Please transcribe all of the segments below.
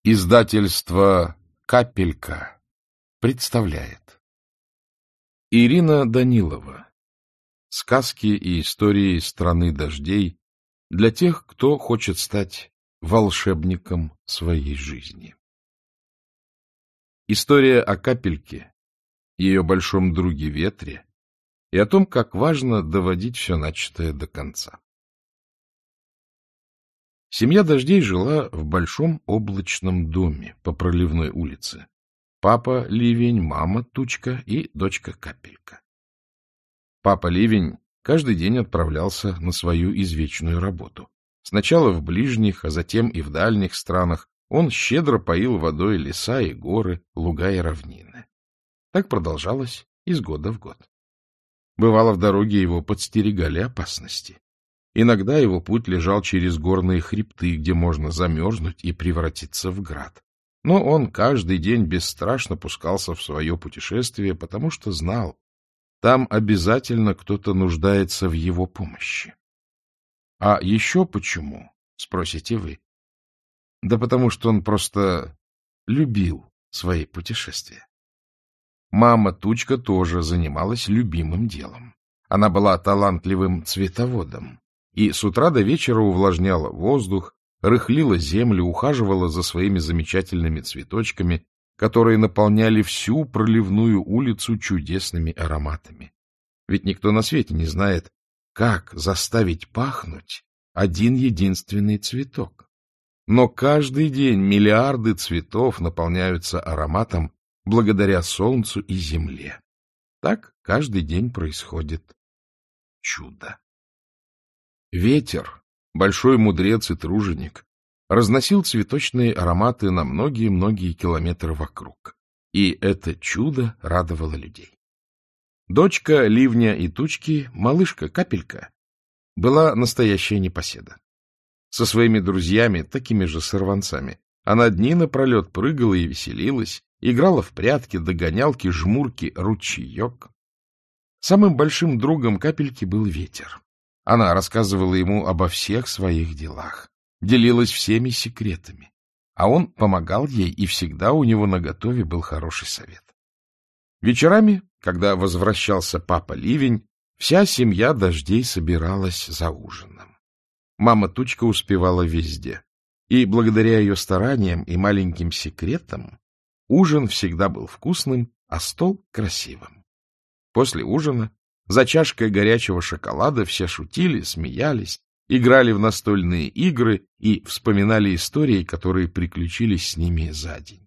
Издательство «Капелька» представляет. Ирина Данилова. Сказки и истории страны дождей для тех, кто хочет стать волшебником своей жизни. История о Капельке, ее большом друге Ветре и о том, как важно доводить все начатое до конца. Семья Дождей жила в большом облачном доме по Проливной улице. Папа Ливень, мама Тучка и дочка Капелька. Папа Ливень каждый день отправлялся на свою извечную работу. Сначала в ближних, а затем и в дальних странах он щедро поил водой леса и горы, луга и равнины. Так продолжалось из года в год. Бывало, в дороге его подстерегали опасности. Иногда его путь лежал через горные хребты, где можно замерзнуть и превратиться в град. Но он каждый день бесстрашно пускался в свое путешествие, потому что знал, там обязательно кто-то нуждается в его помощи. А еще почему, спросите вы? Да потому что он просто любил свои путешествия. Мама Тучка тоже занималась любимым делом. Она была талантливым цветоводом. И с утра до вечера увлажняла воздух, рыхлила землю, ухаживала за своими замечательными цветочками, которые наполняли всю Проливную улицу чудесными ароматами. Ведь никто на свете не знает, как заставить пахнуть один единственный цветок. Но каждый день миллиарды цветов наполняются ароматом благодаря солнцу и земле. Так каждый день происходит чудо. Ветер, большой мудрец и труженик, разносил цветочные ароматы на многие-многие километры вокруг. И это чудо радовало людей. Дочка Ливня и Тучки, малышка Капелька, была настоящая непоседа. Со своими друзьями, такими же сорванцами, она дни напролет прыгала и веселилась, играла в прятки, догонялки, жмурки, ручеек. Самым большим другом Капельки был Ветер. Она рассказывала ему обо всех своих делах, делилась всеми секретами, а он помогал ей, и всегда у него наготове был хороший совет. Вечерами, когда возвращался папа Ливень, вся семья Дождей собиралась за ужином. Мама Тучка успевала везде, и благодаря ее стараниям и маленьким секретам ужин всегда был вкусным, а стол красивым. После ужина за чашкой горячего шоколада все шутили, смеялись, играли в настольные игры и вспоминали истории, которые приключились с ними за день.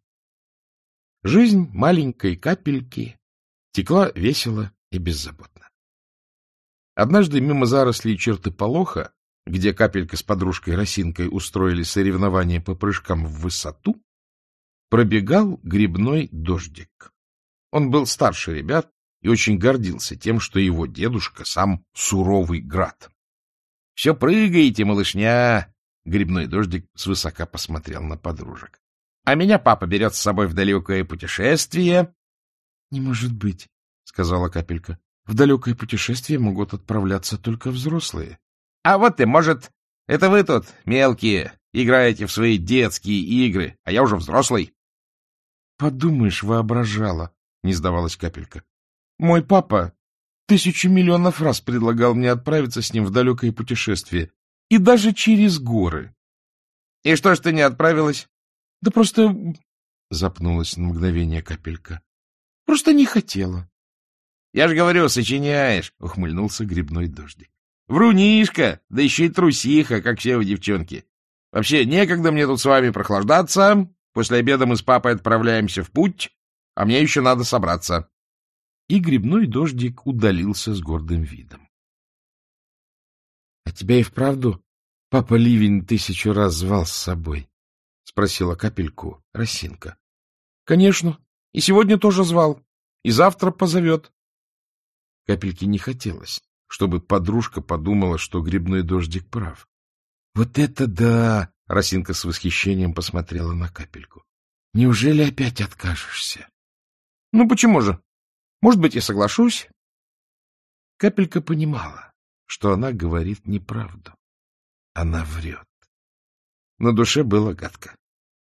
Жизнь маленькой Капельки текла весело и беззаботно. Однажды мимо зарослей чертополоха, где Капелька с подружкой Росинкой устроили соревнования по прыжкам в высоту, пробегал грибной дождик. Он был старше ребят и очень гордился тем, что его дедушка сам суровый град. — Все прыгаете, малышня! — грибной дождик свысока посмотрел на подружек. — А меня папа берет с собой в далекое путешествие. — Не может быть, — сказала Капелька. — В далекое путешествие могут отправляться только взрослые. — А вот и может. Это вы тут, мелкие, играете в свои детские игры, а я уже взрослый. — Подумаешь, воображала, — не сдавалась Капелька. Мой папа 1000 миллионов раз предлагал мне отправиться с ним в далекое путешествие, и даже через горы. — И что ж ты не отправилась? — Да просто... — запнулась на мгновение Капелька. — Просто не хотела. — Я же говорю, сочиняешь, — ухмыльнулся грибной дождик. — Врунишка, да еще и трусиха, как все вы девчонки. Вообще, некогда мне тут с вами прохлаждаться. После обеда мы с папой отправляемся в путь, а мне еще надо собраться. И грибной дождик удалился с гордым видом. — А тебя и вправду папа Ливень 1000 раз звал с собой? — спросила Капельку Росинка. — Конечно. И сегодня тоже звал. И завтра позовет. Капельке не хотелось, чтобы подружка подумала, что грибной дождик прав. — Вот это да! — Росинка с восхищением посмотрела на Капельку. — Неужели опять откажешься? — Ну, почему же? Может быть, и соглашусь. Капелька понимала, что она говорит неправду. Она врет. На душе было гадко.